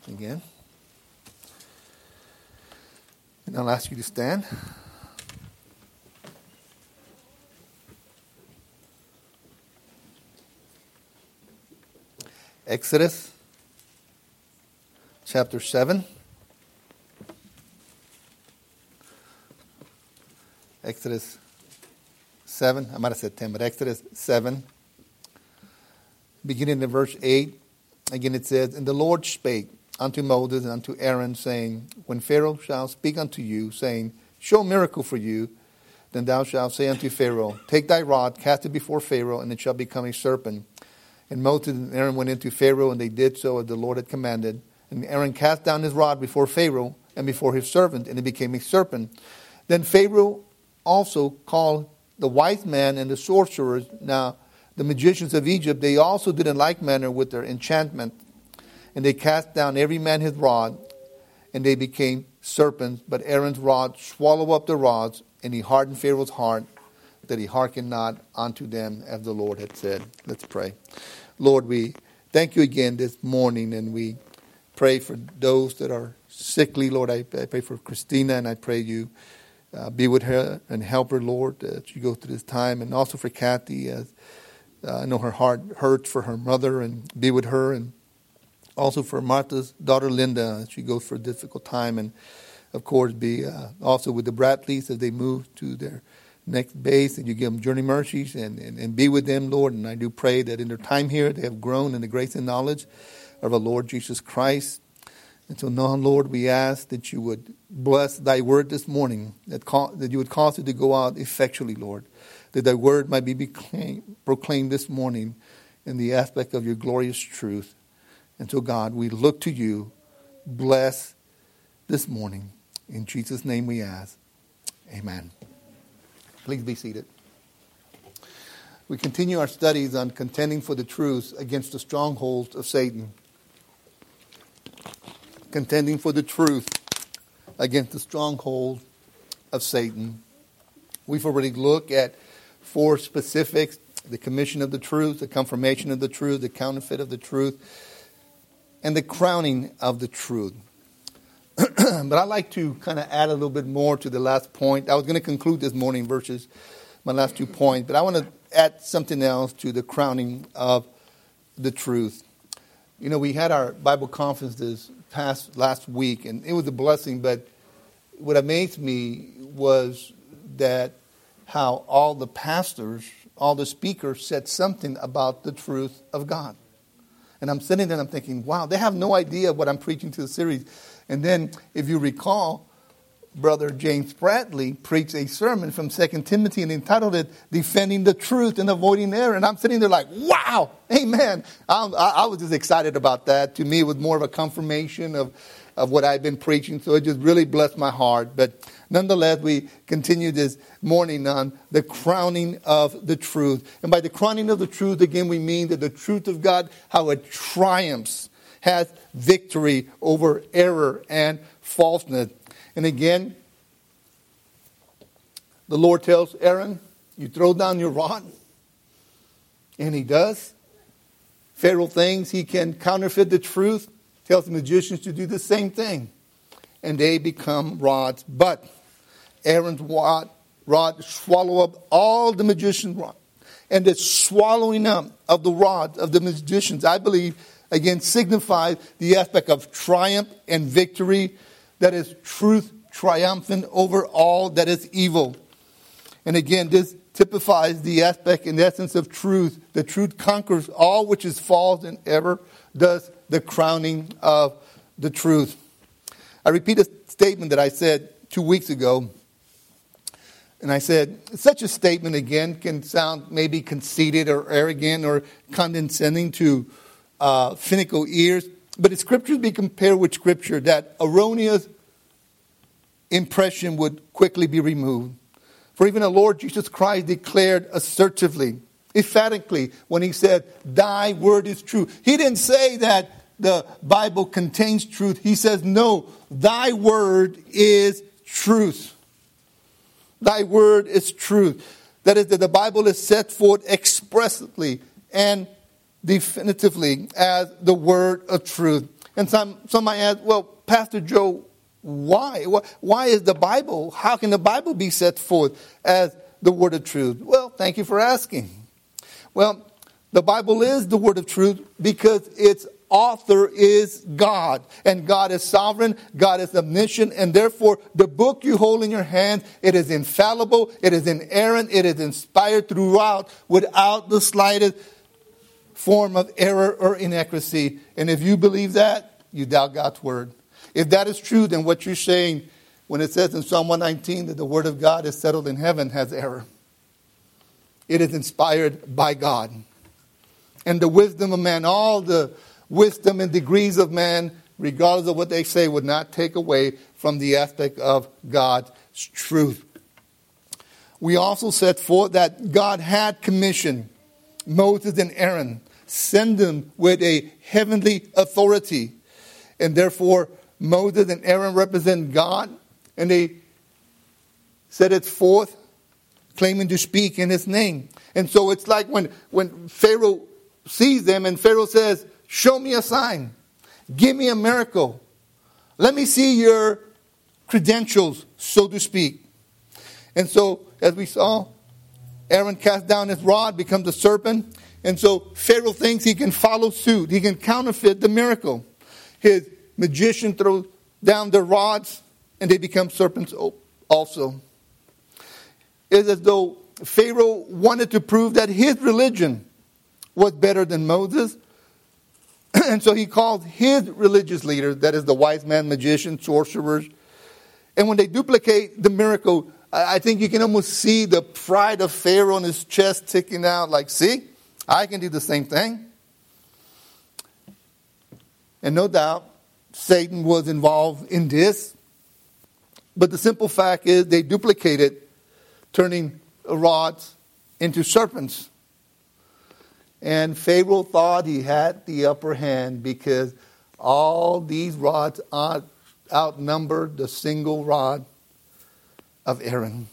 again. And I'll ask you to stand. Exodus chapter 7. Exodus 7. I might have said 10, but Exodus 7. Beginning in verse 8. Again it says, And the Lord spake unto Moses and unto Aaron, saying, When Pharaoh shall speak unto you, saying, Show a miracle for you, then thou shalt say unto Pharaoh, Take thy rod, cast it before Pharaoh, and it shall become a serpent. And Moses and Aaron went into Pharaoh, and they did so as the Lord had commanded. And Aaron cast down his rod before Pharaoh and before his servant, and it became a serpent. Then Pharaoh also called the wise men and the sorcerers. Now, the magicians of Egypt, they also did in like manner with their enchantment. And they cast down every man his rod, and they became serpents. But Aaron's rod swallowed up the rods, and he hardened Pharaoh's heart, that he hearkened not unto them as the Lord had said. Let's pray. Lord, we thank you again this morning, and we pray for those that are sickly. Lord, I pray for Christina, and I pray you be with her and help her, Lord, as she goes through this time. And also for Kathy, as I know her heart hurts for her mother, and be with her. And also for Martha's daughter, Linda, as she goes through a difficult time. And, of course, be also with the Bradleys as they move to their next base, and you give them journey mercies and be with them, Lord. And I do pray that in their time here, they have grown in the grace and knowledge of our Lord Jesus Christ. And so now, Lord, we ask that you would bless thy word this morning, that you would cause it to go out effectually, Lord, that thy word might be proclaimed this morning in the aspect of your glorious truth. And so, God, we look to you. Bless this morning. In Jesus' name we ask. Amen. Please be seated. We continue our studies on contending for the truth against the strongholds of Satan. Contending for the truth against the stronghold of Satan. We've already looked at 4 specifics: the commission of the truth, the confirmation of the truth, the counterfeit of the truth, and the crowning of the truth. But I'd like to kind of add a little bit more to the last point. I was going to conclude this morning versus my last 2 points, but I want to add something else to the crowning of the truth. You know, we had our Bible conference this last week, and it was a blessing, but what amazed me was that how all the pastors, all the speakers said something about the truth of God. And I'm sitting there and I'm thinking, wow, they have no idea what I'm preaching to the series. And then, if you recall, Brother James Bradley preached a sermon from 2 Timothy and entitled it, Defending the Truth and Avoiding Error. And I'm sitting there like, wow, amen. I was just excited about that. To me, it was more of a confirmation of what I've been preaching. So it just really blessed my heart. But nonetheless, we continue this morning on the crowning of the truth. And by the crowning of the truth, again, we mean that the truth of God, how it triumphs, has victory over error and falseness. And again, the Lord tells Aaron, you throw down your rod. And he does. Pharaoh thinks he can counterfeit the truth. Tells the magicians to do the same thing. And they become rods. But Aaron's rod swallow up all the magician's rod. And the swallowing up of the rod of the magicians, I believe, again, signifies the aspect of triumph and victory. That is truth triumphant over all that is evil. And again, this typifies the aspect in the essence of truth. The truth conquers all which is false and ever does the crowning of the truth. I repeat a statement that I said 2 weeks ago. And I said, such a statement again can sound maybe conceited or arrogant or condescending to finical ears. But if scriptures be compared with scripture, that erroneous impression would quickly be removed. For even the Lord Jesus Christ declared assertively, emphatically, when he said, thy word is true. He didn't say that the Bible contains truth. He says, no, thy word is truth. Thy word is truth. That is, that the Bible is set forth expressly and definitively as the word of truth. And some might ask, well, Pastor Joe, why? Why is the Bible, how can the Bible be set forth as the word of truth? Well, thank you for asking. Well, the Bible is the word of truth because its author is God. And God is sovereign, God is omniscient, and therefore the book you hold in your hand, it is infallible, it is inerrant, it is inspired throughout without the slightest form of error or inaccuracy. And if you believe that, you doubt God's word. If that is true, then what you're saying when it says in Psalm 119 that the word of God is settled in heaven has error. It is inspired by God. And the wisdom of man, all the wisdom and degrees of man, regardless of what they say, would not take away from the aspect of God's truth. We also set forth that God had commissioned Moses and Aaron, send them with a heavenly authority. And therefore, Moses and Aaron represent God, and they set it forth, claiming to speak in his name. And so it's like when Pharaoh sees them and Pharaoh says, show me a sign. Give me a miracle. Let me see your credentials, so to speak. And so, as we saw, Aaron cast down his rod, becomes a serpent. And so Pharaoh thinks he can follow suit. He can counterfeit the miracle. His magician throws down their rods and they become serpents also. It's as though Pharaoh wanted to prove that his religion was better than Moses. And so he called his religious leaders, that is the wise man, magicians, sorcerers. And when they duplicate the miracle, I think you can almost see the pride of Pharaoh on his chest sticking out like, see, I can do the same thing. And no doubt, Satan was involved in this. But the simple fact is they duplicated, turning rods into serpents. And Pharaoh thought he had the upper hand because all these rods outnumbered the single rod of Aaron.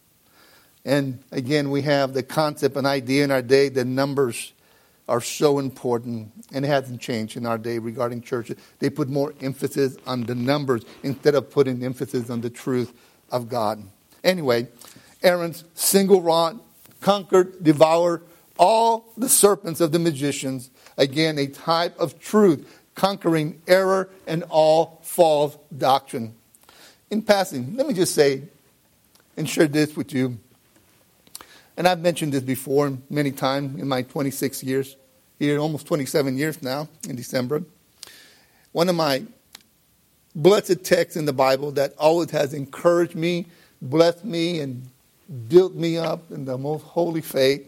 And again, we have the concept and idea in our day that numbers are so important. And it hasn't changed in our day regarding churches. They put more emphasis on the numbers instead of putting emphasis on the truth of God. Anyway, Aaron's single rod conquered, devoured all the serpents of the magicians. Again, a type of truth, conquering error and all false doctrine. In passing, let me just say and share this with you. And I've mentioned this before many times in my 26 years, here almost 27 years now in December. One of my blessed texts in the Bible that always has encouraged me, blessed me, and built me up in the most holy faith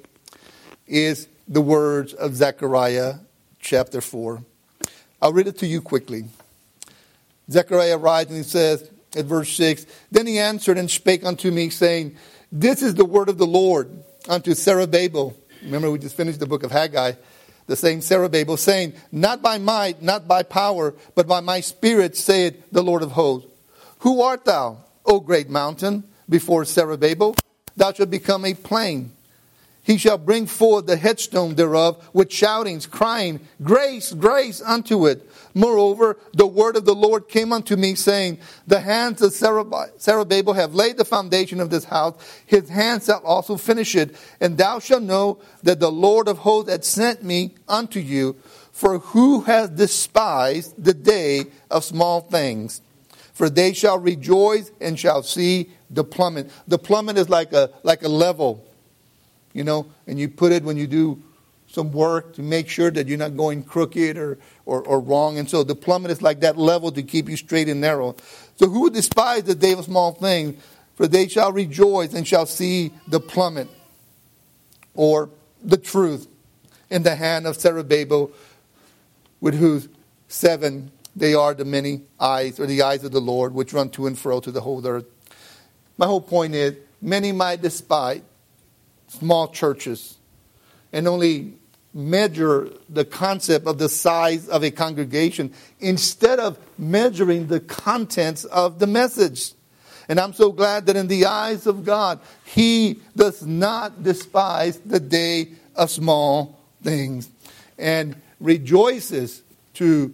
is the words of Zechariah chapter 4. I'll read it to you quickly. Zechariah writes and he says at verse 6, Then he answered and spake unto me, saying, This is the word of the Lord unto Zerubbabel. Remember, we just finished the book of Haggai. The same Zerubbabel, saying, Not by might, not by power, but by my spirit, saith the Lord of hosts. Who art thou, O great mountain? Before Zerubbabel, thou shalt become a plain. He shall bring forth the headstone thereof with shoutings, crying, Grace, grace unto it. Moreover, the word of the Lord came unto me, saying, The hands of Zerubbabel have laid the foundation of this house. His hands shall also finish it. And thou shalt know that the Lord of hosts hath sent me unto you. For who has despised the day of small things? For they shall rejoice and shall see the plummet. The plummet is like a level. You know, and you put it when you do some work to make sure that you're not going crooked or wrong. And so the plummet is like that level to keep you straight and narrow. So who would despise the day of small things? For they shall rejoice and shall see the plummet, or the truth, in the hand of Zerubbabel, with whose 7 they are the many eyes, or the eyes of the Lord, which run to and fro to the whole earth. My whole point is, many might despise small churches and only measure the concept of the size of a congregation instead of measuring the contents of the message. And I'm so glad that in the eyes of God, He does not despise the day of small things and rejoices to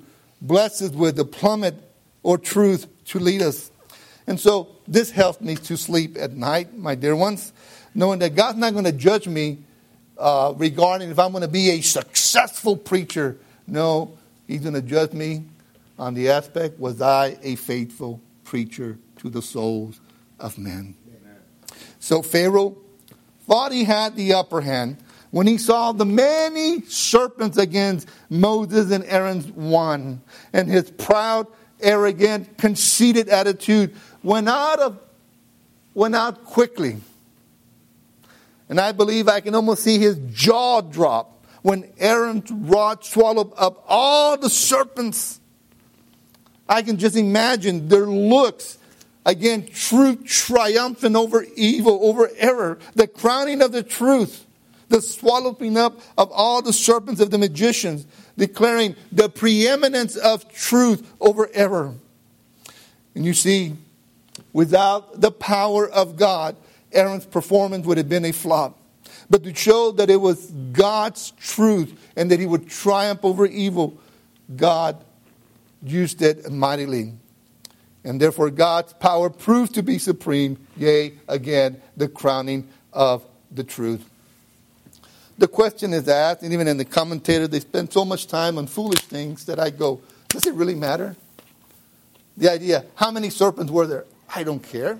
blesses with the plummet or truth to lead us. And so this helps me to sleep at night, my dear ones, knowing that God's not going to judge me regarding if I'm going to be a successful preacher. No, He's going to judge me on the aspect, was I a faithful preacher to the souls of men? Amen. So Pharaoh thought he had the upper hand when he saw the many serpents against Moses and Aaron's one, and his proud, arrogant, conceited attitude went out quickly. And I believe I can almost see his jaw drop when Aaron's rod swallowed up all the serpents. I can just imagine their looks. Again, truth triumphant over evil, over error. The crowning of the truth. The swallowing up of all the serpents of the magicians. Declaring the preeminence of truth over error. And you see, without the power of God, Aaron's performance would have been a flop. But to show that it was God's truth and that he would triumph over evil, God used it mightily. And therefore God's power proved to be supreme. Yea, again, the crowning of the truth. The question is asked, and even in the commentator, they spend so much time on foolish things that I go, does it really matter? The idea, how many serpents were there? I don't care.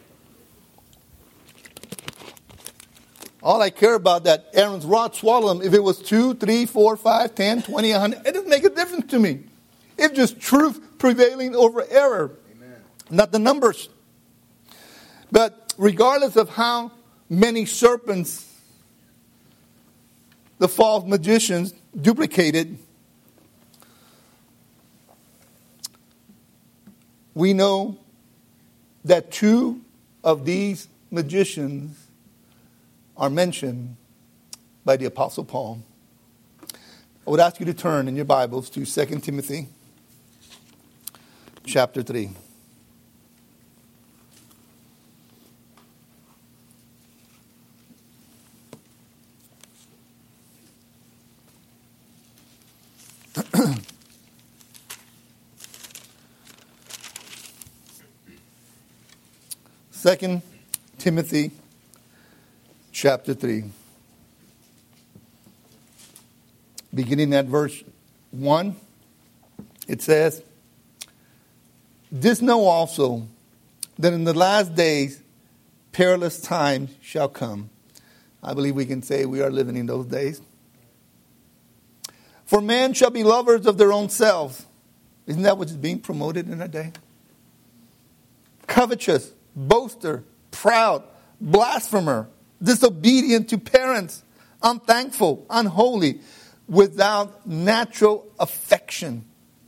All I care about that Aaron's rod swallowed them. If it was 2, 3, 4, 5, 10, 20, 100, it doesn't make a difference to me. It's just truth prevailing over error. Amen. Not the numbers. But regardless of how many serpents the false magicians duplicated, we know that 2 of these magicians are mentioned by the Apostle Paul. I would ask you to turn in your Bibles to 2 Timothy chapter 3. Second Timothy chapter 3. Beginning at verse 1, it says, "This know also, that in the last days perilous times shall come." I believe we can say we are living in those days. "For men shall be lovers of their own selves." Isn't that what is being promoted in our day? "Covetous, boaster, proud, blasphemer, disobedient to parents, unthankful, unholy, without natural affection."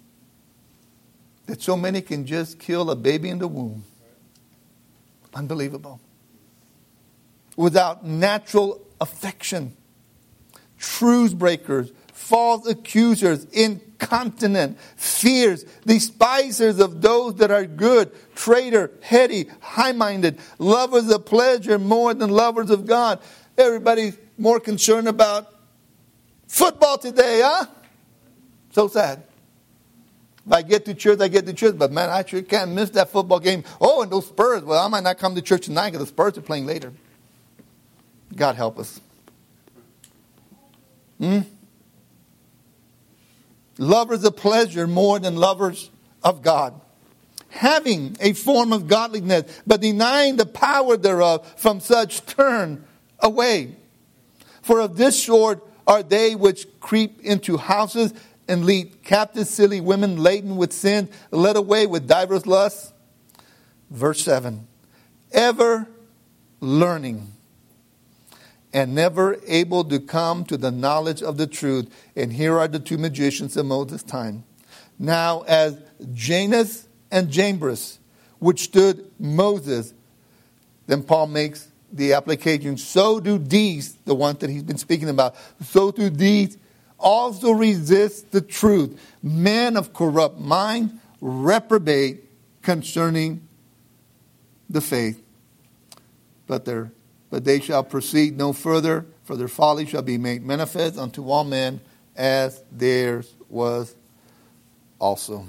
That so many can just kill a baby in the womb. Unbelievable. Without natural affection. Truth breakers, false accusers, incontinent, fierce, despisers of those that are good, traitor, heady, high-minded, lovers of pleasure more than lovers of God. Everybody's more concerned about football today, huh? So sad. If I get to church, I get to church. But man, I sure can't miss that football game. Oh, and those Spurs. Well, I might not come to church tonight because the Spurs are playing later. God help us. Lovers of pleasure more than lovers of God. Having a form of godliness, but denying the power thereof, from such turn away. For of this sort are they which creep into houses and lead captive silly women laden with sin, led away with divers lusts. Verse 7. Ever learning and never able to come to the knowledge of the truth. And here are the 2 magicians of Moses' time. Now as Jannes and Jambres, which stood Moses, then Paul makes the application. So do these, the ones that he's been speaking about, so do these also resist the truth. Men of corrupt mind, reprobate concerning the faith. But they shall proceed no further, for their folly shall be made manifest unto all men, as theirs was also.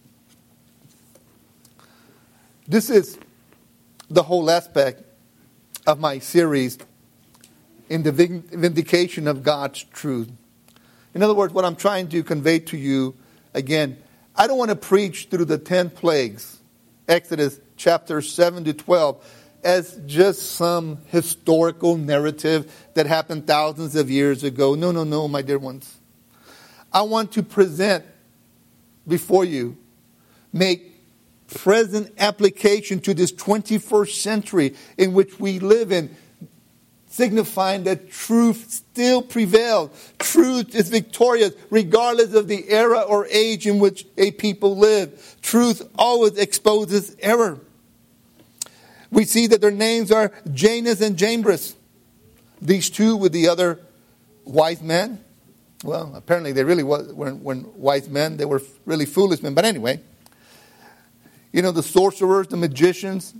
This is the whole aspect of my series in the vindication of God's truth. In other words, what I'm trying to convey to you, again, I don't want to preach through the 10 plagues, Exodus chapter 7 to 12, as just some historical narrative that happened thousands of years ago. No, my dear ones. I want to present before you, make present application to this 21st century in which we live in, signifying that truth still prevails. Truth is victorious regardless of the era or age in which a people live. Truth always exposes error. We see that their names are Janus and Jambres. These two with the other wise men. Well, apparently they really weren't wise men. They were really foolish men. But anyway, you know, the sorcerers, the magicians,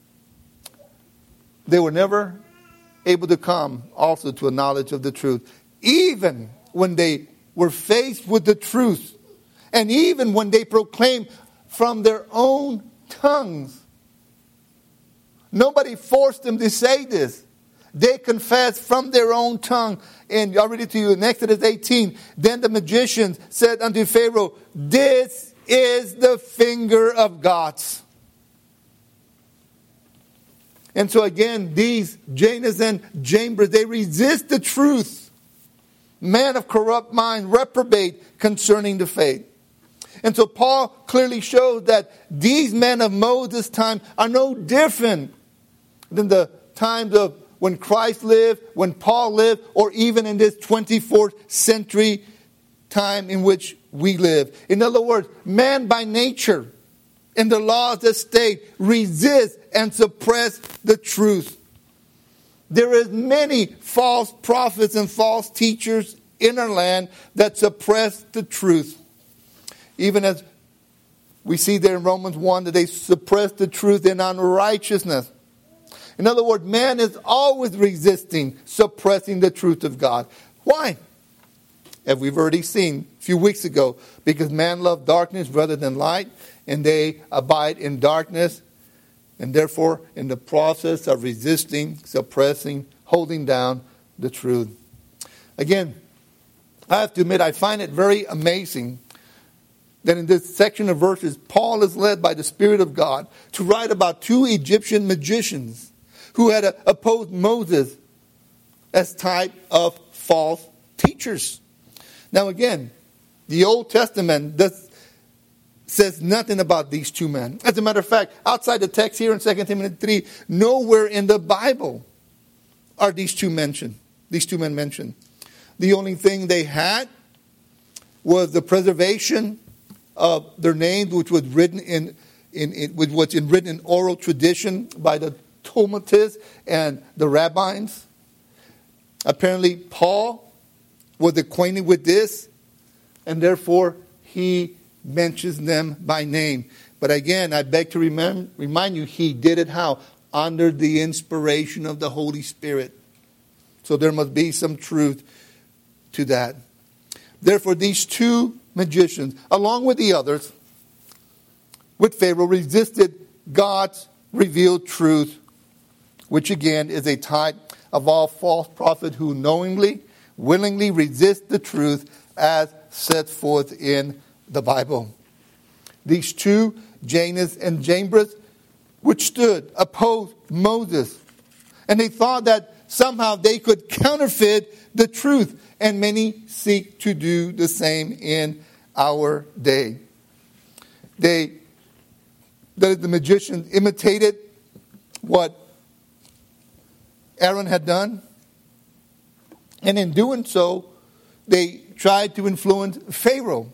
they were never able to come also to a knowledge of the truth. Even when they were faced with the truth, and even when they proclaimed from their own tongues. Nobody forced them to say this. They confessed from their own tongue. And I'll read it to you in Exodus 18. Then the magicians said unto Pharaoh, "This is the finger of God's." And so again, these Janus and Jambres, they resist the truth. Man of corrupt mind, reprobate concerning the faith. And so Paul clearly shows that these men of Moses' time are no different than the times of when Christ lived, when Paul lived, or even in this 24th century time in which we live. In other words, man by nature, in the laws that state, resist and suppress the truth. There is many false prophets and false teachers in our land that suppress the truth. Even as we see there in Romans 1 that they suppress the truth in unrighteousness. In other words, man is always resisting, suppressing the truth of God. Why? As we've already seen a few weeks ago, because man loved darkness rather than light, and they abide in darkness, and therefore in the process of resisting, suppressing, holding down the truth. Again, I have to admit, I find it very amazing that in this section of verses, Paul is led by the Spirit of God to write about two Egyptian magicians who had opposed Moses as type of false teachers. Now again, the Old Testament says nothing about these two men. As a matter of fact, outside the text here in 2 Timothy 3, nowhere in the Bible are these two men mentioned. The only thing they had was the preservation of their names, which was written written in oral tradition by the Talmudists and the rabbis. Apparently, Paul was acquainted with this, and therefore he mentions them by name. But again, I beg to remind you, he did it how? Under the inspiration of the Holy Spirit. So there must be some truth to that. Therefore, these two magicians, along with the others, with Pharaoh, resisted God's revealed truth, which again is a type of all false prophets who knowingly, willingly resist the truth as set forth in the Bible. These two, Janus and Jambres, which stood, opposed Moses. And they thought that somehow they could counterfeit the truth. And many seek to do the same in our day. The magicians imitated what Aaron had done. And in doing so, they tried to influence Pharaoh.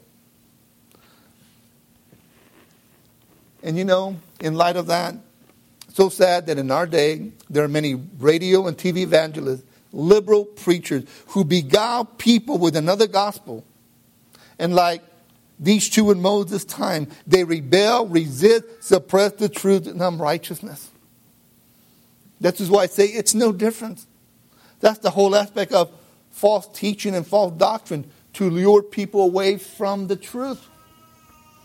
And you know, in light of that, so sad that in our day, there are many radio and TV evangelists, liberal preachers who beguile people with another gospel. And like these two in Moses' time, they rebel, resist, suppress the truth in unrighteousness. That is why I say it's no different. That's the whole aspect of false teaching and false doctrine, to lure people away from the truth.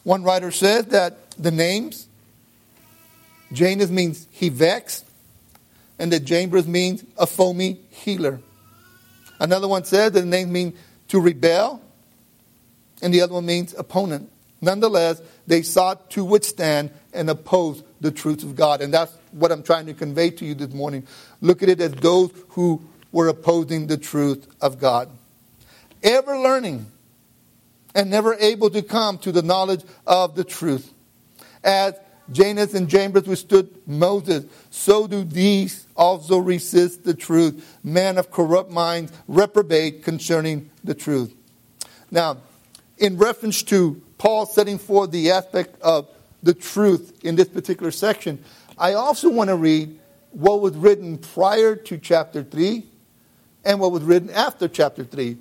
One writer says that the names, Janus means he vexed, and that Jambres means a foamy healer. Another one says that the name means to rebel, and the other one means opponent. Nonetheless, they sought to withstand and oppose the truth of God. And that's what I'm trying to convey to you this morning. Look at it as those who were opposing the truth of God. Ever learning and never able to come to the knowledge of the truth. As Janus and Jambres withstood Moses, so do these also resist the truth. Men of corrupt minds reprobate concerning the truth. Now, in reference to Paul setting forth the aspect of the truth in this particular section, I also want to read what was written prior to chapter 3 and what was written after chapter 3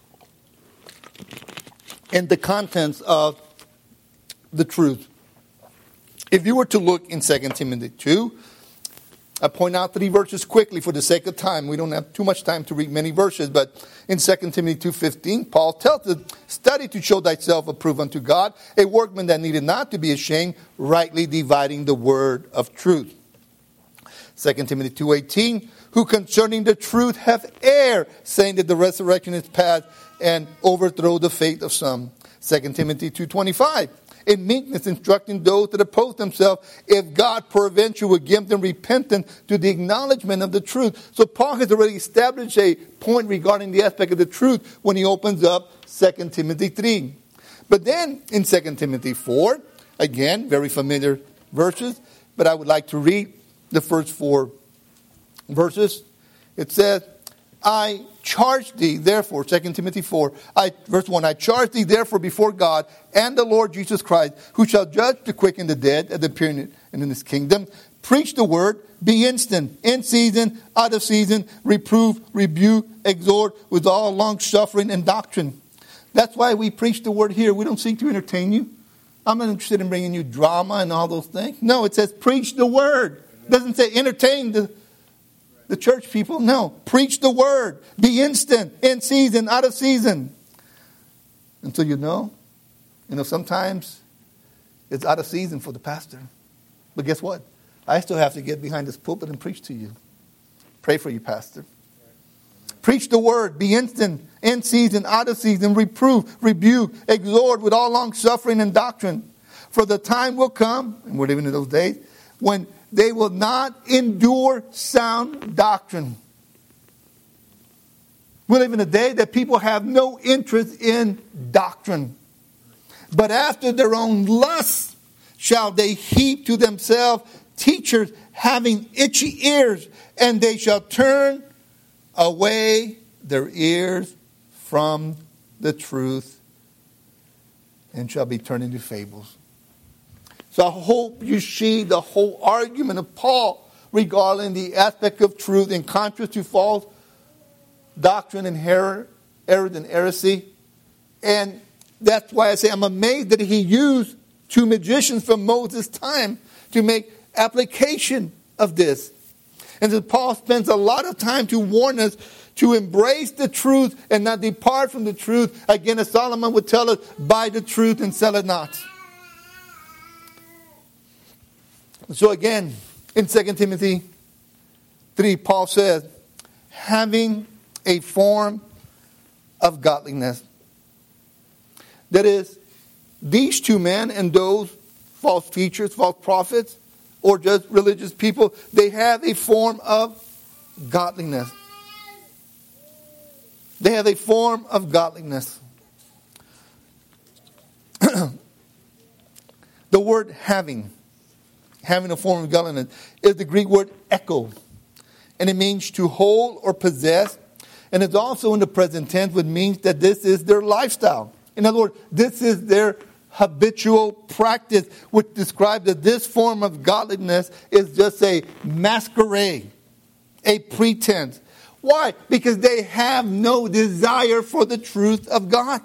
in the contents of the truth. If you were to look in 2 Timothy 2, I point out 3 verses quickly for the sake of time. We don't have too much time to read many verses, but in 2 Timothy 2:15, Paul tells us, study to show thyself approved unto God, a workman that needed not to be ashamed, rightly dividing the word of truth. 2 Timothy 2:18, who concerning the truth have erred, saying that the resurrection is past, and overthrow the faith of some. 2 Timothy 2:25, in meekness instructing those that oppose themselves, if God peradventure would give them repentance to the acknowledgement of the truth. So Paul has already established a point regarding the aspect of the truth when he opens up 2 Timothy 3. But then in 2 Timothy 4, again, very familiar verses, but I would like to read the first 4 verses. It says, I charge thee, therefore, 2 Timothy 4, verse 1, I charge thee, therefore, before God and the Lord Jesus Christ, who shall judge the quick and the dead at the period and in his kingdom. Preach the word, be instant, in season, out of season, reprove, rebuke, exhort, with all long suffering and doctrine. That's why we preach the word here. We don't seek to entertain you. I'm not interested in bringing you drama and all those things. No, it says preach the word. It doesn't say entertain the church people. No, preach the word. Be instant, in season, out of season. And so you know, sometimes it's out of season for the pastor. But guess what? I still have to get behind this pulpit and preach to you. Pray for you, pastor. Preach the word. Be instant, in season, out of season. Reprove, rebuke, exhort with all long suffering and doctrine. For the time will come, and we're living in those days, when they will not endure sound doctrine. We live in a day that people have no interest in doctrine. But after their own lusts shall they heap to themselves teachers having itchy ears, and they shall turn away their ears from the truth and shall be turned into fables. So I hope you see the whole argument of Paul regarding the aspect of truth in contrast to false doctrine and error and heresy. And that's why I say I'm amazed that he used 2 magicians from Moses' time to make application of this. And that Paul spends a lot of time to warn us to embrace the truth and not depart from the truth. Again, as Solomon would tell us, buy the truth and sell it not. So again, in 2 Timothy 3, Paul says, having a form of godliness. That is, these 2 men and those false teachers, false prophets, or just religious people, they have a form of godliness. They have a form of godliness. The word having a form of godliness, is the Greek word echo. And it means to hold or possess. And it's also in the present tense, which means that this is their lifestyle. In other words, this is their habitual practice, which describes that this form of godliness is just a masquerade, a pretense. Why? Because they have no desire for the truth of God.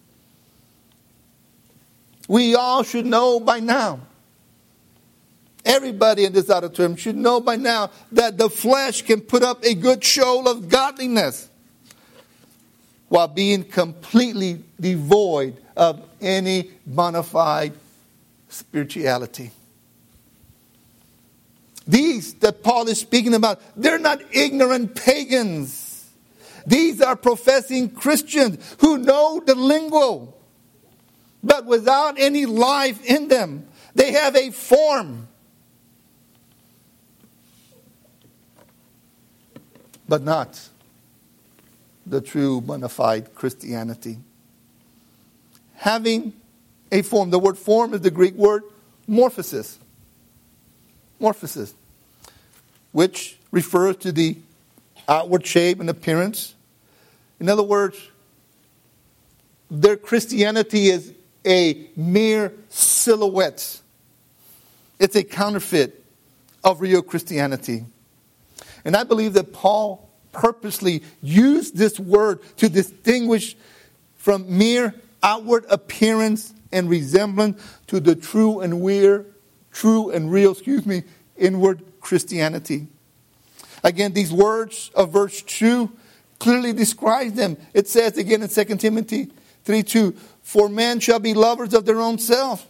We all should know by now. Everybody in this auditorium should know by now that the flesh can put up a good show of godliness while being completely devoid of any bona fide spirituality. These that Paul is speaking about, they're not ignorant pagans. These are professing Christians who know the lingo, but without any life in them. They have a form, but not the true bona fide Christianity. Having a form. The word form is the Greek word morphosis. Morphosis, which refers to the outward shape and appearance. In other words, their Christianity is a mere silhouette. It's a counterfeit of real Christianity. And I believe that Paul purposely used this word to distinguish from mere outward appearance and resemblance to the true and real, inward Christianity. Again, these words of verse 2 clearly describe them. It says again in 2 Timothy 3:2, for men shall be lovers of their own self.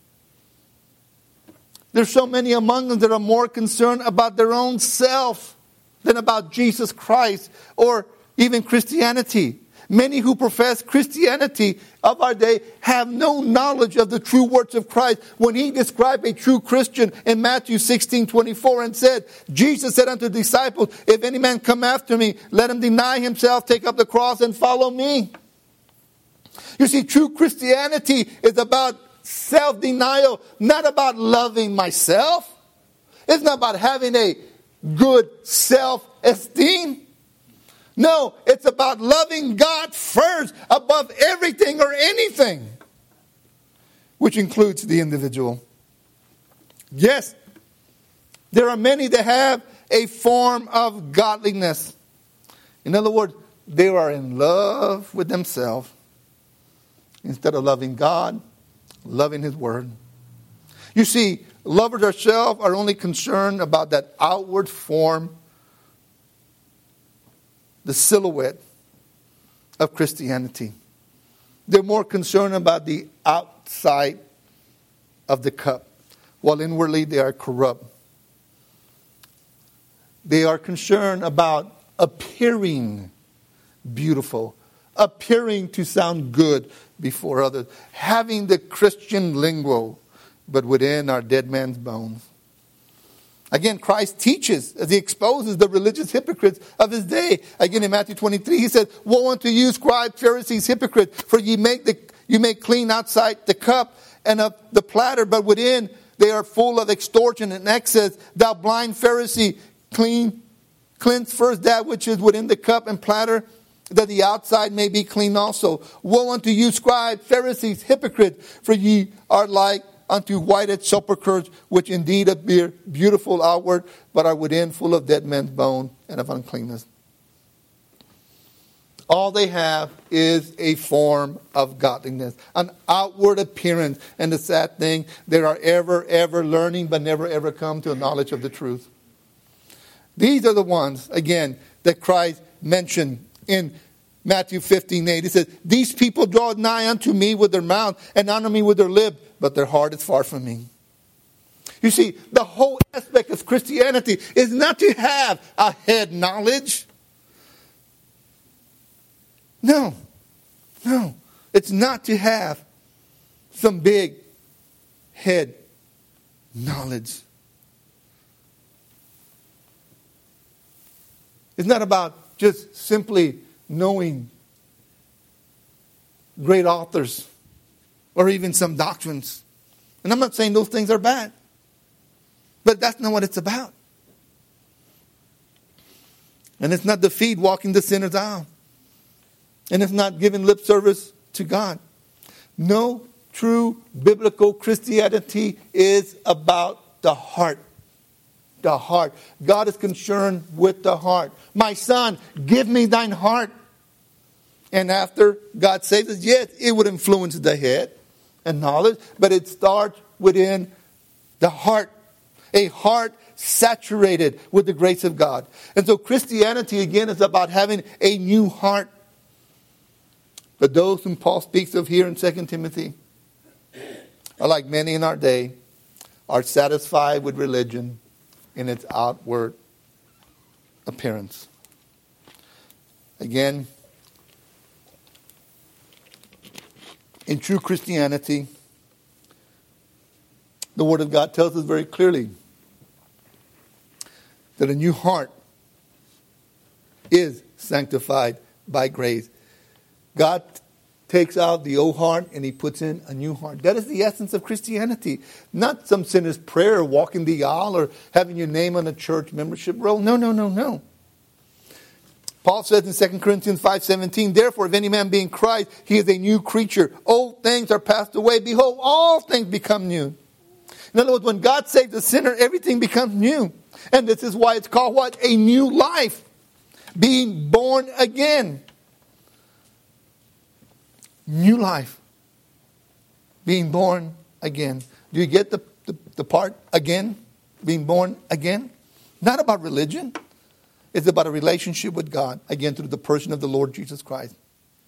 There's so many among them that are more concerned about their own self than about Jesus Christ or even Christianity. Many who profess Christianity of our day have no knowledge of the true words of Christ. When he described a true Christian in Matthew 16:24 and said, Jesus said unto the disciples, if any man come after me, let him deny himself, take up the cross and follow me. You see, true Christianity is about self-denial, not about loving myself. It's not about having a good self-esteem. No, it's about loving God first above everything or anything, which includes the individual. Yes, there are many that have a form of godliness. In other words, they are in love with themselves instead of loving God, loving His Word. You see, lovers ourselves are only concerned about that outward form, the silhouette of Christianity. They're more concerned about the outside of the cup, while inwardly they are corrupt. They are concerned about appearing beautiful, appearing to sound good before others, having the Christian lingo, but within our dead man's bones. Again, Christ teaches as he exposes the religious hypocrites of his day. Again, in Matthew 23, he says, woe unto you, scribes, Pharisees, hypocrites, for you make clean outside the cup and of the platter, but within they are full of extortion and excess. Thou blind Pharisee, cleanse first that which is within the cup and platter, that the outside may be clean also. Woe unto you, scribes, Pharisees, hypocrites, for ye are like unto whited sepulchres, which indeed appear beautiful outward, but are within full of dead men's bone and of uncleanness. All they have is a form of godliness, an outward appearance. And the sad thing, they are ever learning, but never ever come to a knowledge of the truth. These are the ones, again, that Christ mentioned in Matthew 15:8. He says, these people draw nigh unto me with their mouth and honor me with their lip, but their heart is far from me. You see, the whole aspect of Christianity is not to have a head knowledge. No. It's not to have some big head knowledge. It's not about just simply knowing great authors or even some doctrines. And I'm not saying those things are bad, but that's not what it's about. And it's not the feet walking the sinner's aisle. And it's not giving lip service to God. No true biblical Christianity is about the heart. The heart. God is concerned with the heart. My son, give me thine heart. And after God saves us, yes, it would influence the head and knowledge, but it starts within the heart. A heart saturated with the grace of God. And so Christianity, again, is about having a new heart. But those whom Paul speaks of here in 2 Timothy are like many in our day, are satisfied with religion in its outward appearance. Again, in true Christianity, the Word of God tells us very clearly that a new heart is sanctified by grace. God takes out the old heart and He puts in a new heart. That is the essence of Christianity. Not some sinner's prayer, or walking the aisle, or having your name on a church membership roll. No. Paul says in 2 Corinthians 5:17, therefore, if any man be in Christ, he is a new creature. Old things are passed away. Behold, all things become new. In other words, when God saves a sinner, everything becomes new. And this is why it's called what? A new life. Being born again. New life. Being born again. Do you get the part again? Being born again? Not about religion. It's about a relationship with God. Again, through the person of the Lord Jesus Christ.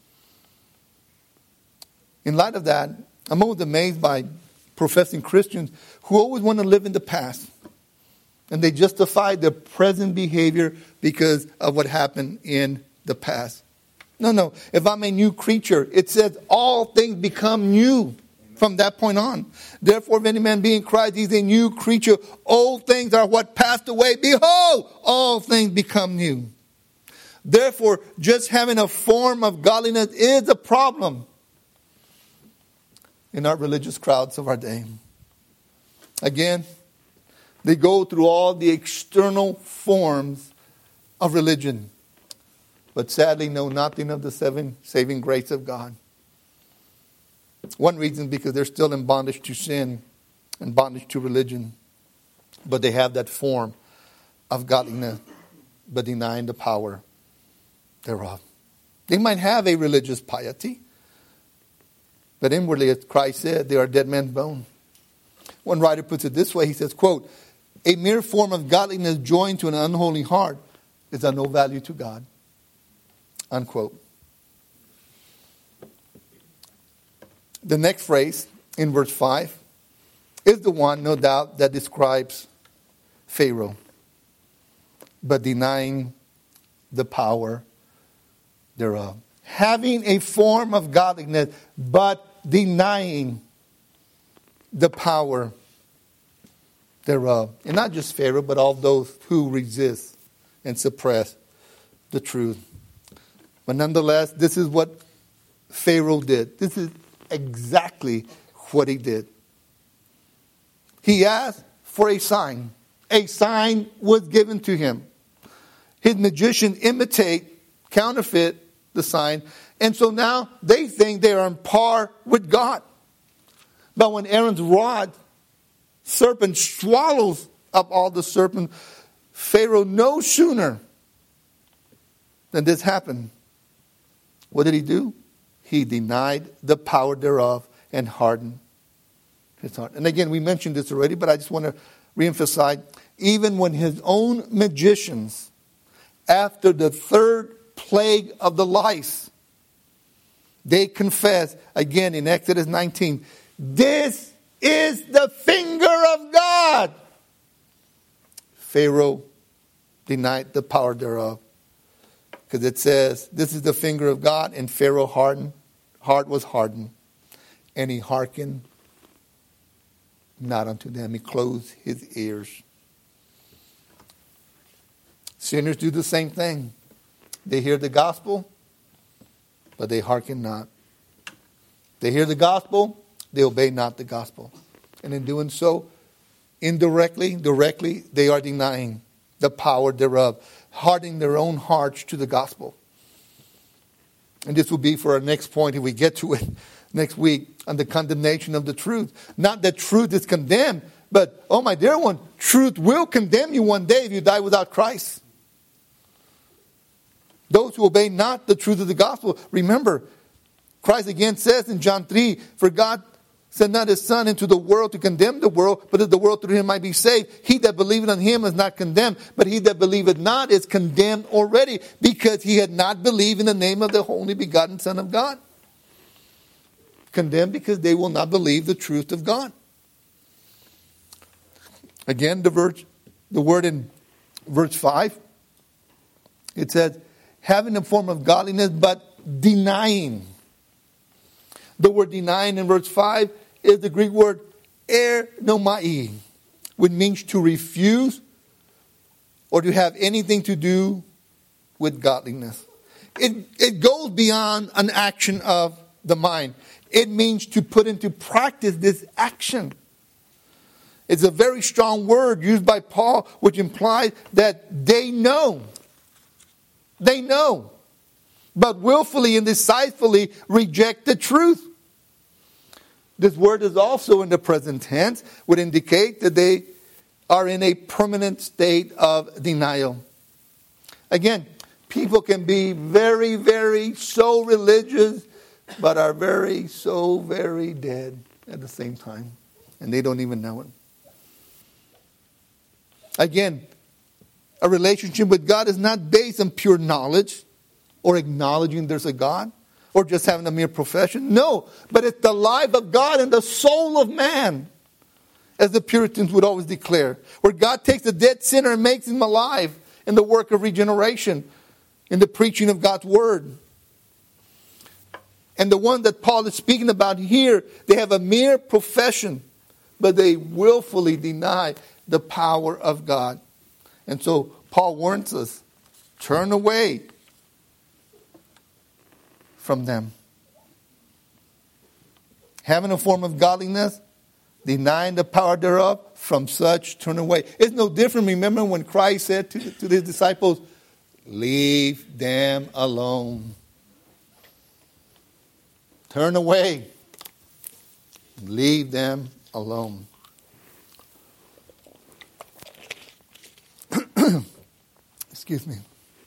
In light of that, I'm always amazed by professing Christians who always want to live in the past. And they justify their present behavior because of what happened in the past. No. If I'm a new creature, it says all things become new from that point on. Therefore, if any man be in Christ, he's a new creature. Old things are what passed away. Behold, all things become new. Therefore, just having a form of godliness is a problem in our religious crowds of our day. Again, they go through all the external forms of religion, but sadly know nothing of the saving grace of God. One reason is because they're still in bondage to sin and bondage to religion. But they have that form of godliness, but denying the power thereof. They might have a religious piety, but inwardly, as Christ said, they are dead men's bone. One writer puts it this way. He says, quote, a mere form of godliness joined to an unholy heart is of no value to God. Unquote. The next phrase in verse 5 is the one, no doubt, that describes Pharaoh, but denying the power thereof. Having a form of godliness, but denying the power thereof. And not just Pharaoh, but all those who resist and suppress the truth. But nonetheless, this is what Pharaoh did. This is exactly what he did. He asked for a sign. A sign was given to him. His magicians counterfeit the sign. And so now they think they are on par with God. But when Aaron's rod, serpent, swallows up all the serpent, Pharaoh no sooner than this happened. What did he do? He denied the power thereof and hardened his heart. And again, we mentioned this already, but I just want to reemphasize, even when his own magicians, after the third plague of the lice, they confess, again in Exodus 19, this is the finger of God. Pharaoh denied the power thereof. Because it says, this is the finger of God, and Pharaoh's heart was hardened, and he hearkened not unto them. He closed his ears. Sinners do the same thing. They hear the gospel, but they hearken not. They hear the gospel, they obey not the gospel. And in doing so, indirectly, directly, they are denying the power thereof, hardening their own hearts to the gospel. And this will be for our next point, if we get to it next week, on the condemnation of the truth. Not that truth is condemned, but, oh my dear one, truth will condemn you one day if you die without Christ. Those who obey not the truth of the gospel. Remember, Christ again says in John 3, for God sent not his Son into the world to condemn the world, but that the world through him might be saved. He that believeth on him is not condemned, but he that believeth not is condemned already, because he had not believed in the name of the only begotten Son of God. Condemned because they will not believe the truth of God. Again, the word in verse 5, it says, having a form of godliness, but denying. The word denying in verse 5 is the Greek word ernomai, which means to refuse or to have anything to do with godliness. It goes beyond an action of the mind. It means to put into practice this action. It's a very strong word used by Paul, which implies that they know. They know. But willfully and decisively reject the truth. This word is also in the present tense, would indicate that they are in a permanent state of denial. Again, people can be very, very so religious, but are so very dead at the same time. And they don't even know it. Again, a relationship with God is not based on pure knowledge or acknowledging there's a God or just having a mere profession. No, but it's the life of God in the soul of man, as the Puritans would always declare, where God takes a dead sinner and makes him alive in the work of regeneration, in the preaching of God's word. And the one that Paul is speaking about here, they have a mere profession, but they willfully deny the power of God. And so Paul warns us, turn away from them. Having a form of godliness, denying the power thereof, from such turn away. It's no different. Remember when Christ said to his disciples, leave them alone. Turn away. Leave them alone. Excuse me.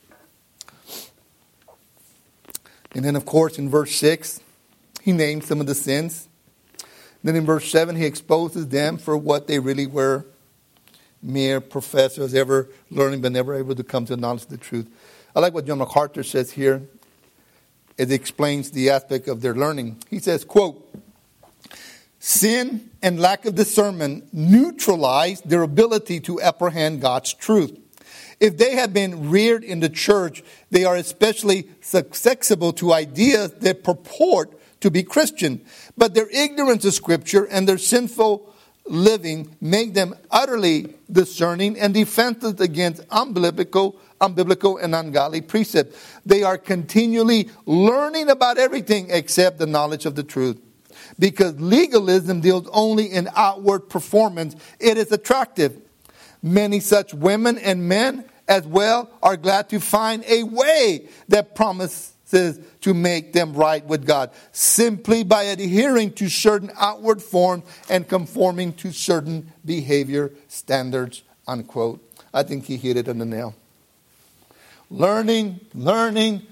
And then, of course, in verse 6, he names some of the sins. Then in verse 7, he exposes them for what they really were. Mere professors, ever learning but never able to come to the knowledge of the truth. I like what John MacArthur says here. It explains the aspect of their learning. He says, quote, sin and lack of discernment neutralize their ability to apprehend God's truth. If they have been reared in the church, they are especially susceptible to ideas that purport to be Christian. But their ignorance of Scripture and their sinful living make them utterly discerning and defenseless against unbiblical and ungodly precepts. They are continually learning about everything except the knowledge of the truth. Because legalism deals only in outward performance, it is attractive. Many such women and men as well are glad to find a way that promises to make them right with God, simply by adhering to certain outward forms and conforming to certain behavior standards, unquote. I think he hit it on the nail. Learning, and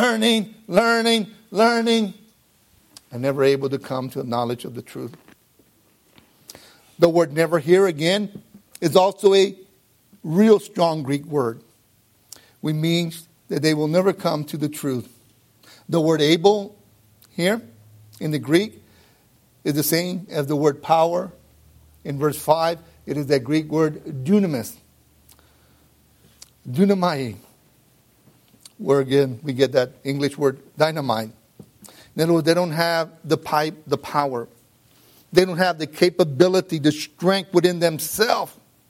never able to come to a knowledge of the truth. The word never here again is also a real strong Greek word, which means that they will never come to the truth. The word able here in the Greek is the same as the word power. In verse 5, it is that Greek word dunamis. Dunamai, where again we get that English word dynamite. In other words, they don't have the power. They don't have the capability, the strength within themselves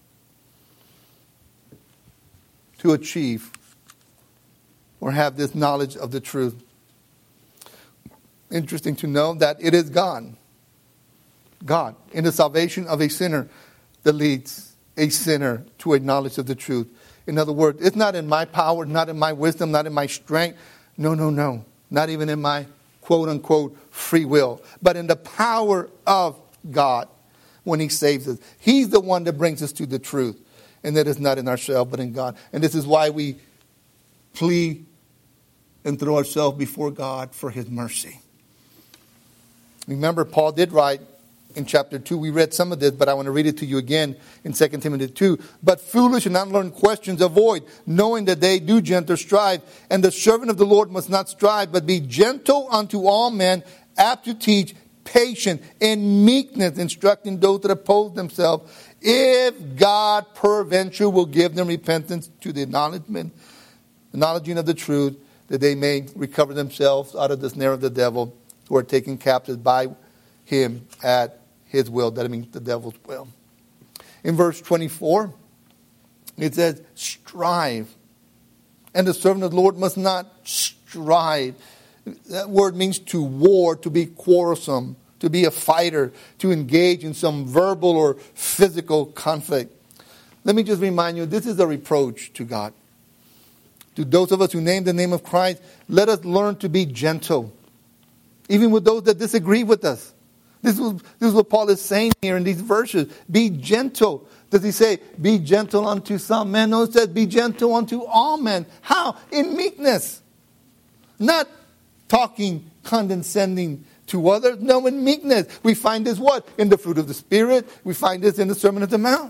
to achieve or have this knowledge of the truth. Interesting to know that it is God in the salvation of a sinner that leads a sinner to a knowledge of the truth. In other words, it's not in my power, not in my wisdom, not in my strength. No. Not even in my quote-unquote free will, but in the power of God when He saves us. He's the one that brings us to the truth. And that is not in ourselves, but in God. And this is why we plead and throw ourselves before God for His mercy. Remember, Paul did write in chapter 2. We read some of this, but I want to read it to you again in 2 Timothy 2. But foolish and unlearned questions avoid, knowing that they do gentle strive. And the servant of the Lord must not strive, but be gentle unto all men, apt to teach, patient, and meekness, instructing those that oppose themselves, if God peradventure will give them repentance to the acknowledging of the truth, that they may recover themselves out of the snare of the devil, who are taken captive by him at his will. That means the devil's will. In verse 24, it says, strive. And the servant of the Lord must not strive. That word means to war, to be quarrelsome, to be a fighter, to engage in some verbal or physical conflict. Let me just remind you, this is a reproach to God. To those of us who name the name of Christ, let us learn to be gentle, even with those that disagree with us. This is what Paul is saying here in these verses. Be gentle. Does he say, be gentle unto some men? No, it says, be gentle unto all men. How? In meekness. Not talking condescending to others. No, in meekness. We find this what? In the fruit of the Spirit. We find this in the Sermon on the Mount.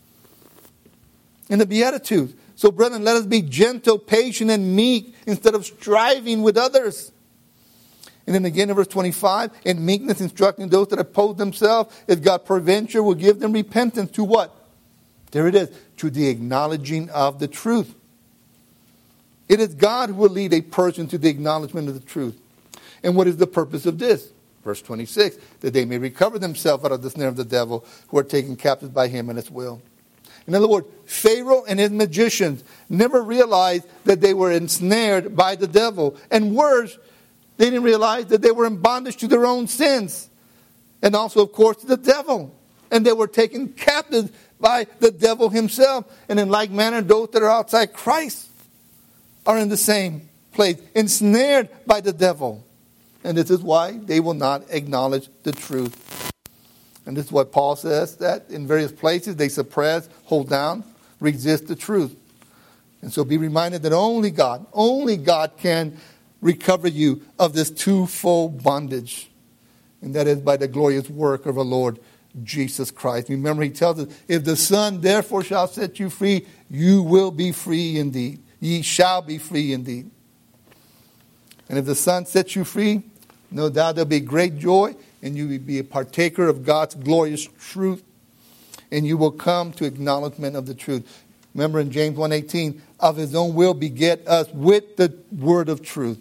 In the Beatitudes. So, brethren, let us be gentle, patient, and meek instead of striving with others. And then again in verse 25, in meekness instructing those that oppose themselves, if God peradventure will give them repentance to what? There it is, to the acknowledging of the truth. It is God who will lead a person to the acknowledgement of the truth. And what is the purpose of this? Verse 26, that they may recover themselves out of the snare of the devil, who are taken captive by him and his will. In other words, Pharaoh and his magicians never realized that they were ensnared by the devil. And worse, they didn't realize that they were in bondage to their own sins. And also, of course, to the devil. And they were taken captive by the devil himself. And in like manner, those that are outside Christ are in the same place, ensnared by the devil. And this is why they will not acknowledge the truth. And this is what Paul says, that in various places they suppress, hold down, resist the truth. And so be reminded that only God can recover you of this twofold bondage. And that is by the glorious work of our Lord Jesus Christ. Remember, he tells us, if the Son therefore shall set you free, you will be free indeed. Ye shall be free indeed. And if the Son sets you free, no doubt there'll be great joy, and you will be a partaker of God's glorious truth, and you will come to acknowledgement of the truth. Remember in James 1:18, of his own will beget us with the word of truth.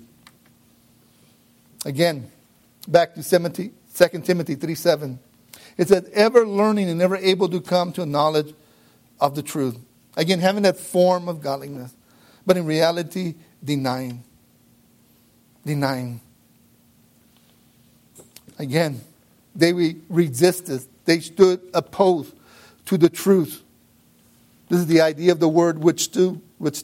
Again, back to 2 Timothy 3:7. It says, ever learning and ever able to come to a knowledge of the truth. Again, having that form of godliness, but in reality, denying. Again, they resisted. They stood opposed to the truth. This is the idea of the word withstood.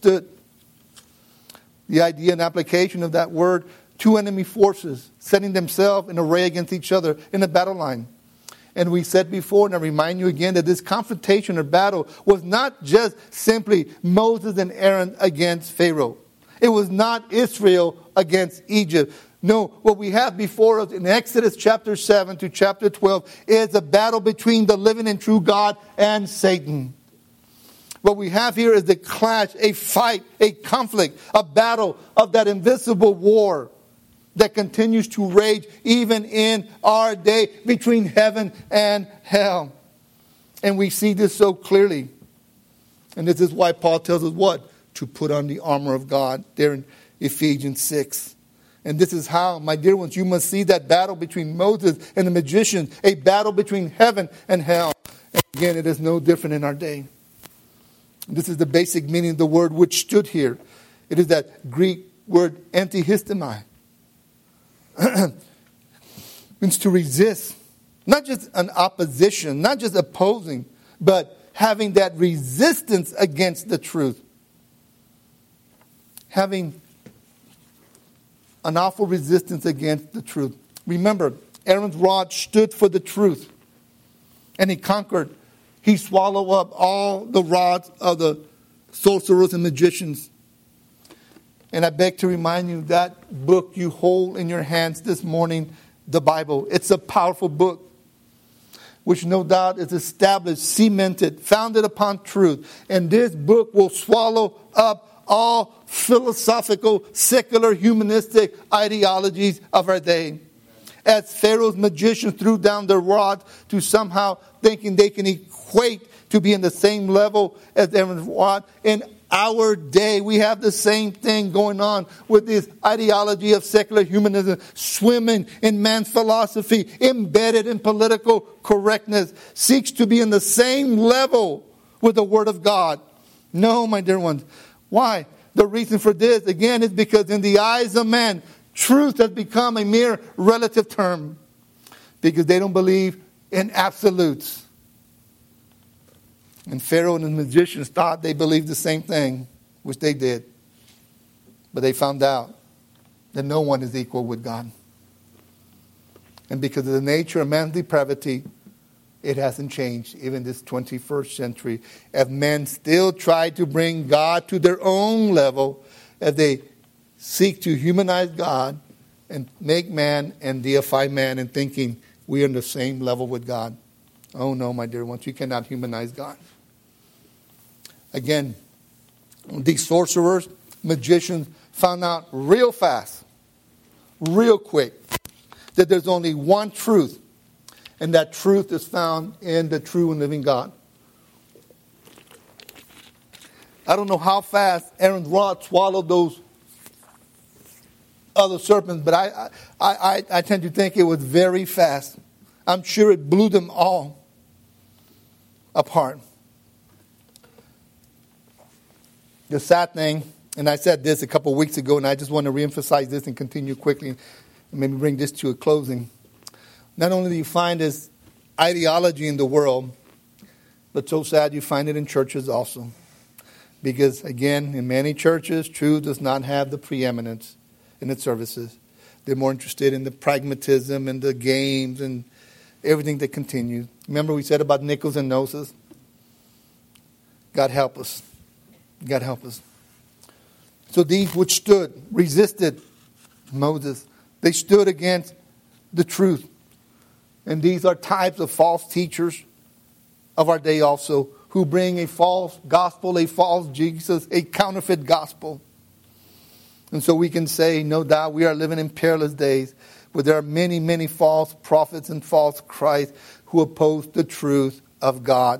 The idea and application of that word, two enemy forces setting themselves in array against each other in a battle line. And we said before, and I remind you again, that this confrontation or battle was not just simply Moses and Aaron against Pharaoh. It was not Israel against Egypt. No, what we have before us in Exodus chapter 7 to chapter 12 is a battle between the living and true God and Satan. What we have here is a clash, a fight, a conflict, a battle of that invisible war that continues to rage even in our day between heaven and hell. And we see this so clearly. And this is why Paul tells us what? To put on the armor of God there in Ephesians 6. And this is how, my dear ones, you must see that battle between Moses and the magicians, a battle between heaven and hell. And again, it is no different in our day. This is the basic meaning of the word which stood here. It is that Greek word antihistamai. Means to resist. Not just an opposition, not just opposing, but having that resistance against the truth. Having an awful resistance against the truth. Remember, Aaron's rod stood for the truth. And he conquered. He swallowed up all the rods of the sorcerers and magicians. And I beg to remind you, that book you hold in your hands this morning, the Bible, it's a powerful book, which no doubt is established, cemented, founded upon truth. And this book will swallow up all philosophical, secular, humanistic ideologies of our day. as Pharaoh's magicians threw down their rods to somehow thinking they can equate to be in the same level as Aaron's rod. In our day, we have the same thing going on with this ideology of secular humanism, swimming in man's philosophy, embedded in political correctness, seeks to be in the same level with the Word of God. No, my dear ones. Why? The reason for this, again, is because in the eyes of man, truth has become a mere relative term because they don't believe in absolutes. And Pharaoh and his magicians thought they believed the same thing, which they did. But they found out that no one is equal with God. And because of the nature of man's depravity, it hasn't changed, even this 21st century. As men still try to bring God to their own level, as they seek to humanize God and make man and deify man and thinking we are on the same level with God. Oh no, my dear ones, you cannot humanize God. Again, these sorcerers, magicians, found out real fast, real quick, that there's only one truth. And that truth is found in the true and living God. I don't know how fast Aaron's rod swallowed those other serpents, but I tend to think it was very fast. I'm sure it blew them all apart. The sad thing, and I said this a couple of weeks ago, and I just want to reemphasize this and continue quickly and maybe bring this to a closing. Not only do you find this ideology in the world, but so sad you find it in churches also. Because, again, in many churches, truth does not have the preeminence in its services. They're more interested in the pragmatism and the games and everything that continues. Remember we said about nickels and noses? God help us. God help us. So these which stood, resisted Moses. They stood against the truth. And these are types of false teachers of our day also, who bring a false gospel, a false Jesus, a counterfeit gospel. And so we can say, no doubt, we are living in perilous days where there are many, many false prophets and false Christs who oppose the truth of God.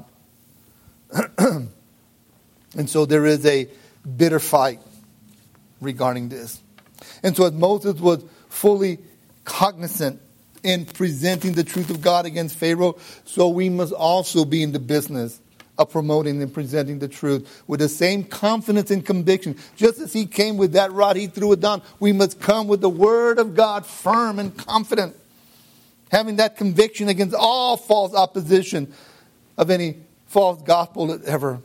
And so there is a bitter fight regarding this. And so as Moses was fully cognizant in presenting the truth of God against Pharaoh, so we must also be in the business of promoting and presenting the truth with the same confidence and conviction. Just as he came with that rod, he threw it down. We must come with the word of God firm and confident, having that conviction against all false opposition of any false gospel that ever.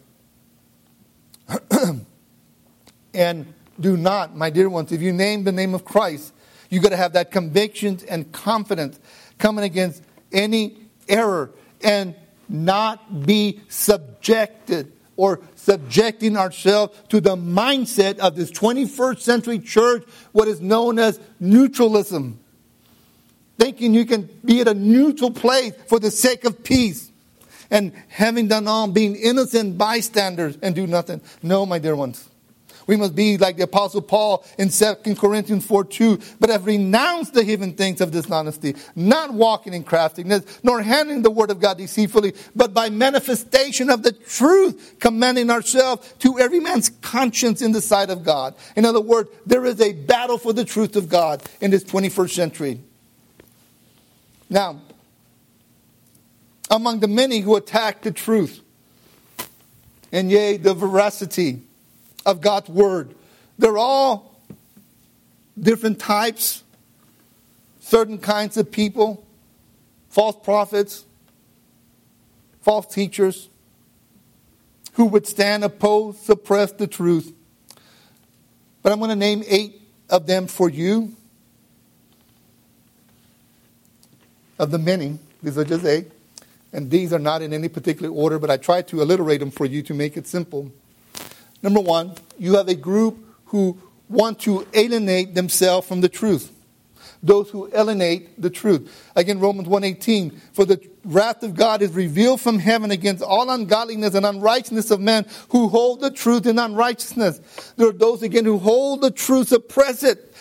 And do not, my dear ones, if you name the name of Christ, you've got to have that conviction and confidence coming against any error and not be subjected or subjecting ourselves to the mindset of this 21st century church, what is known as neutralism. Thinking you can be at a neutral place for the sake of peace. And having done all, being innocent bystanders and do nothing. No, my dear ones. We must be like the Apostle Paul in 2 Corinthians 4:2, but have renounced the hidden things of dishonesty, not walking in craftiness, nor handling the word of God deceitfully, but by manifestation of the truth, commending ourselves to every man's conscience in the sight of God. In other words, there is a battle for the truth of God in this 21st century. Now, among the many who attack the truth, and yea, the veracity of God's word, they're all different types, certain kinds of people, false prophets, false teachers, who would stand, oppose, suppress the truth. But I'm going to name 8 of them for you. Of the many, these are just 8. And these are not in any particular order, but I try to alliterate them for you to make it simple. Number 1, you have a group who want to alienate themselves from the truth. Those who alienate the truth. Again, Romans 1:18, for the wrath of God is revealed from heaven against all ungodliness and unrighteousness of men who hold the truth in unrighteousness. There are those, again, who hold the truth, suppress it.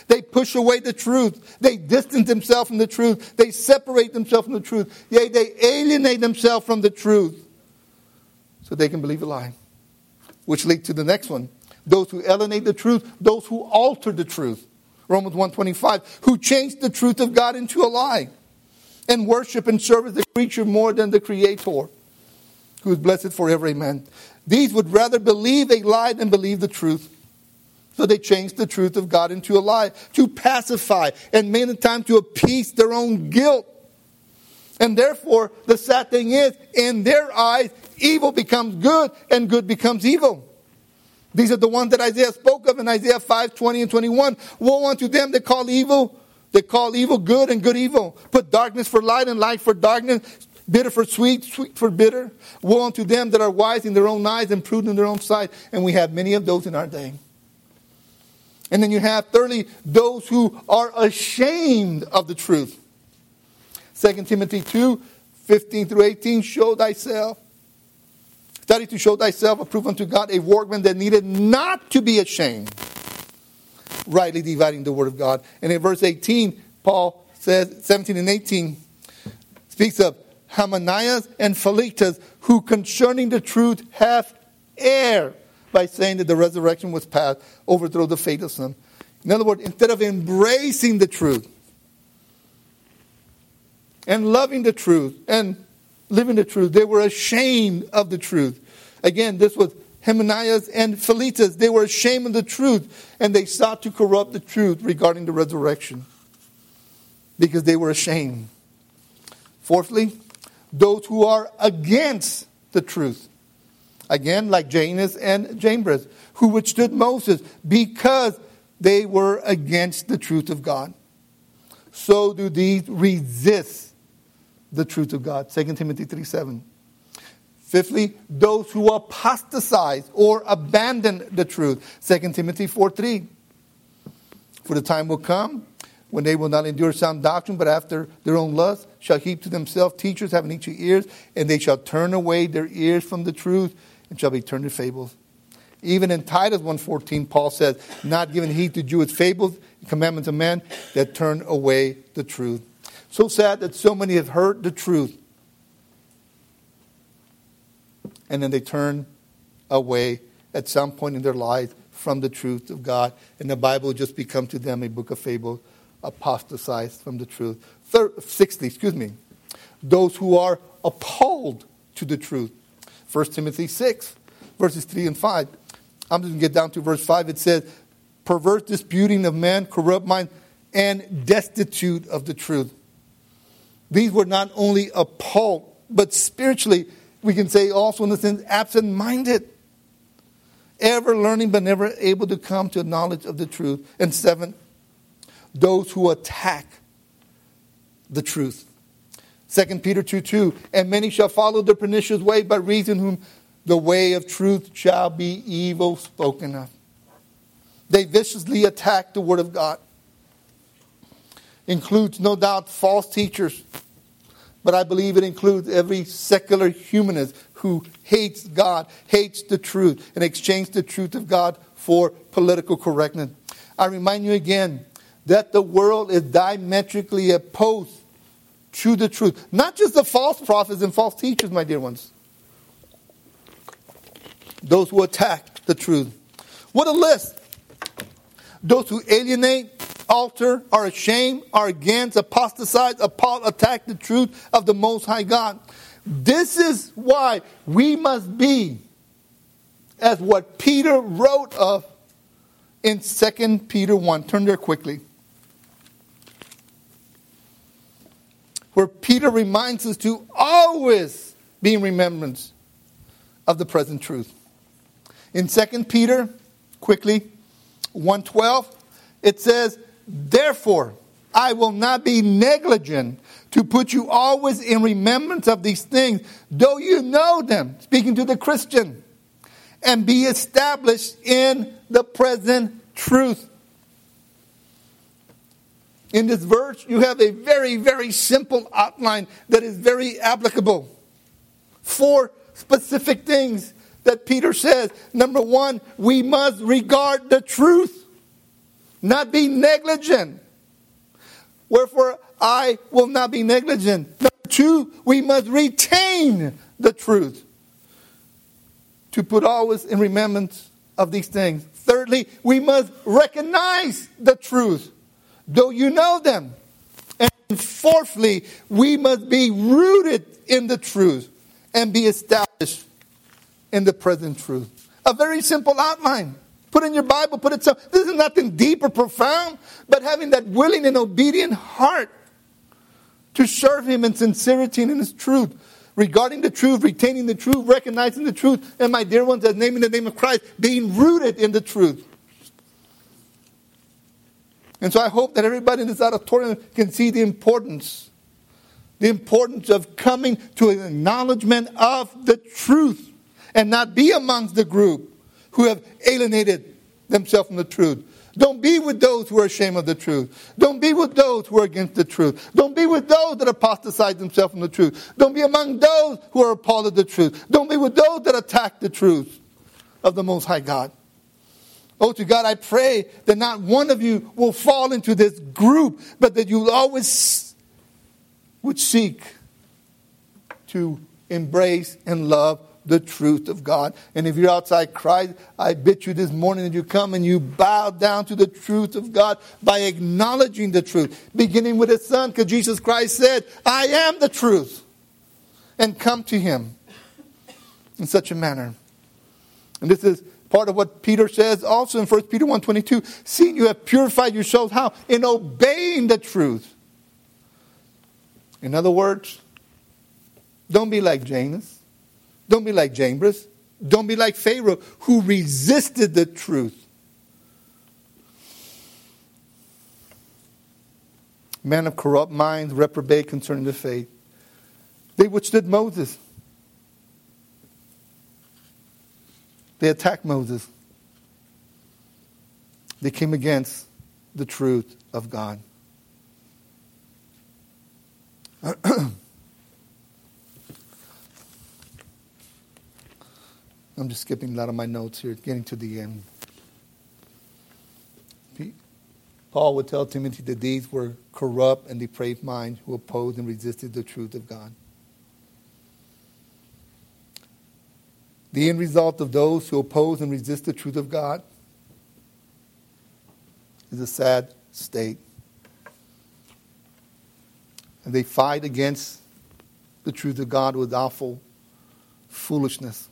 They push away the truth. They distance themselves from the truth. They separate themselves from the truth. Yea, they alienate themselves from the truth so they can believe a lie. Which leads to the next one. Those who alienate the truth, those who alter the truth. Romans 1:25, who change the truth of God into a lie and worship and serve the creature more than the Creator, who is blessed forever. Amen. These would rather believe a lie than believe the truth. So they changed the truth of God into a lie to pacify and many times to appease their own guilt. And therefore, the sad thing is, in their eyes, evil becomes good and good becomes evil. These are the ones that Isaiah spoke of in Isaiah 5:20 and 21. Woe unto them that call evil good and good evil. Put darkness for light and light for darkness. Bitter for sweet, sweet for bitter. Woe unto them that are wise in their own eyes and prudent in their own sight. And we have many of those in our day. And then you have, thirdly, those who are ashamed of the truth. 2 Timothy 2:15-18, show thyself. Study to show thyself approved unto God, a workman that needed not to be ashamed, rightly dividing the word of God. And in verse 18, Paul says, 17 and 18, speaks of Hananiah and Philetus, who concerning the truth have erred by saying that the resurrection was past, overthrow the faith of some. In other words, instead of embracing the truth and loving the truth and living the truth, they were ashamed of the truth. Again, this was Hananiah and Philetus. They were ashamed of the truth, and they sought to corrupt the truth regarding the resurrection because they were ashamed. Fourthly, those who are against the truth. Again, like Janus and Jambres, who withstood Moses because they were against the truth of God. So do these resist the truth of God. 2 Timothy 3:7. Fifthly, those who apostatize or abandon the truth. 2 Timothy 4:3. For the time will come when they will not endure sound doctrine, but after their own lust shall heap to themselves teachers having itchy ears, and they shall turn away their ears from the truth and shall be turned to fables. Even in Titus 1:14, Paul says, not giving heed to Jewish fables, commandments of men that turn away the truth. So sad that so many have heard the truth, and then they turn away at some point in their lives from the truth of God, and the Bible just become to them a book of fables, apostatized from the truth. Sixthly, those who are appalled to the truth. 1 Timothy 6, verses 3 and 5. I'm just going to get down to verse 5. It says, perverse disputing of men, corrupt mind, and destitute of the truth. These were not only appalled, but spiritually, we can say also in the sense, absent-minded. Ever learning, but never able to come to a knowledge of the truth. And 7, those who attack the truth. 2 Peter 2:2, and many shall follow the pernicious way, by reason whom the way of truth shall be evil spoken of. They viciously attack the word of God. Includes, no doubt, false teachers. But I believe it includes every secular humanist who hates God, hates the truth, and exchanges the truth of God for political correctness. I remind you again that the world is diametrically opposed to the truth. Not just the false prophets and false teachers, my dear ones. Those who attack the truth. What a list. Those who alienate, alter, are ashamed, are against, apostatize, attack the truth of the Most High God. This is why we must be as what Peter wrote of in 2 Peter 1. Turn there quickly. Where Peter reminds us to always be in remembrance of the present truth. In 2 Peter, quickly, 1:12, it says, therefore, I will not be negligent to put you always in remembrance of these things, though you know them, speaking to the Christian, and be established in the present truth. In this verse, you have a very, very simple outline that is very applicable. 4 specific things that Peter says. Number 1, we must regard the truth. not be negligent. Wherefore, I will not be negligent. Number 2, we must retain the truth. To put always in remembrance of these things. Thirdly, we must recognize the truth, though you know them. And fourthly, we must be rooted in the truth and be established in the present truth. A very simple outline. Put in your Bible, put it so. This is nothing deep or profound, but having that willing and obedient heart to serve Him in sincerity and in His truth. Regarding the truth, retaining the truth, recognizing the truth, and my dear ones, as naming the name of Christ, being rooted in the truth. And so I hope that everybody in this auditorium can see the importance of coming to an acknowledgement of the truth and not be amongst the group who have alienated themselves from the truth. Don't be with those who are ashamed of the truth. Don't be with those who are against the truth. Don't be with those that apostatize themselves from the truth. Don't be among those who are appalled at the truth. Don't be with those that attack the truth of the Most High God. Oh, to God, I pray that not one of you will fall into this group, but that you always would seek to embrace and love the truth of God. And if you're outside Christ, I bid you this morning that you come and you bow down to the truth of God by acknowledging the truth, beginning with His Son, because Jesus Christ said, I am the truth. And come to Him in such a manner. And this is part of what Peter says also in 1 Peter 1:22. Seeing you have purified yourselves, how? In obeying the truth. In other words, don't be like Janus. Don't be like Jambres. Don't be like Pharaoh, who resisted the truth. Men of corrupt minds, reprobate concerning the faith. They withstood Moses. They attacked Moses. They came against the truth of God. I'm just skipping a lot of my notes here, getting to the end. Paul would tell Timothy that these were corrupt and depraved minds who opposed and resisted the truth of God. The end result of those who oppose and resist the truth of God is a sad state. And they fight against the truth of God with awful foolishness.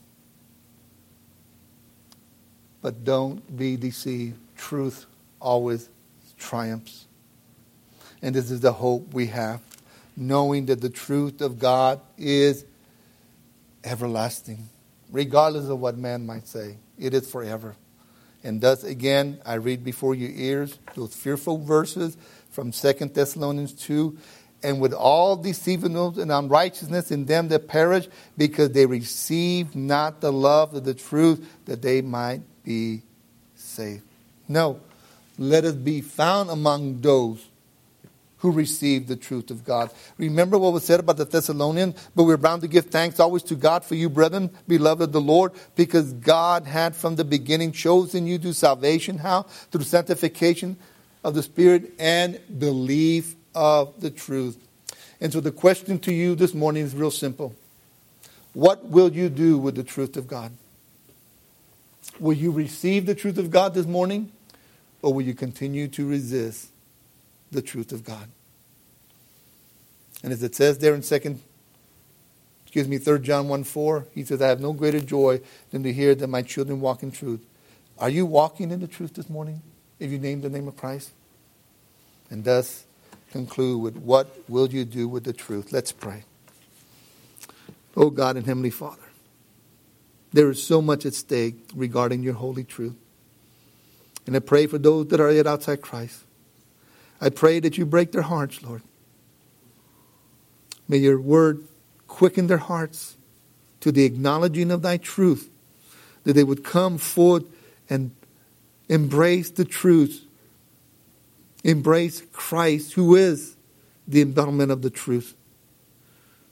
But don't be deceived. Truth always triumphs. And this is the hope we have, knowing that the truth of God is everlasting. Regardless of what man might say, it is forever. And thus, again, I read before your ears those fearful verses from 2 Thessalonians 2. And with all deceivableness and unrighteousness in them that perish, because they receive not the love of the truth, that they might be saved. No, let us be found among those who receive the truth of God. Remember what was said about the Thessalonians? But we're bound to give thanks always to God for you, brethren, beloved of the Lord, because God had from the beginning chosen you to salvation. How? Through sanctification of the Spirit and belief of the truth. And so the question to you this morning is real simple. What will you do with the truth of God? Will you receive the truth of God this morning? Or will you continue to resist the truth of God? And as it says there in 3 John 1:4, he says, I have no greater joy than to hear that my children walk in truth. Are you walking in the truth this morning? If you name the name of Christ? And thus conclude with, what will you do with the truth? Let's pray. Oh God and Heavenly Father, there is so much at stake regarding your holy truth. And I pray for those that are yet outside Christ. I pray that you break their hearts, Lord. May your word quicken their hearts to the acknowledging of thy truth, that they would come forth and embrace the truth. Embrace Christ, who is the embodiment of the truth.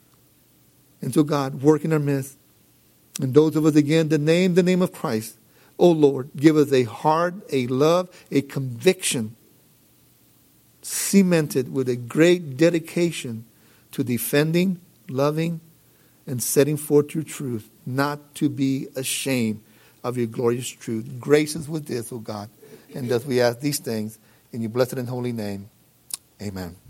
And so God, work in our midst. And those of us, again, that name the name of Christ, O Lord, give us a heart, a love, a conviction cemented with a great dedication to defending, loving, and setting forth your truth, not to be ashamed of your glorious truth. Grace us with this, O God. And thus we ask these things in your blessed and holy name. Amen.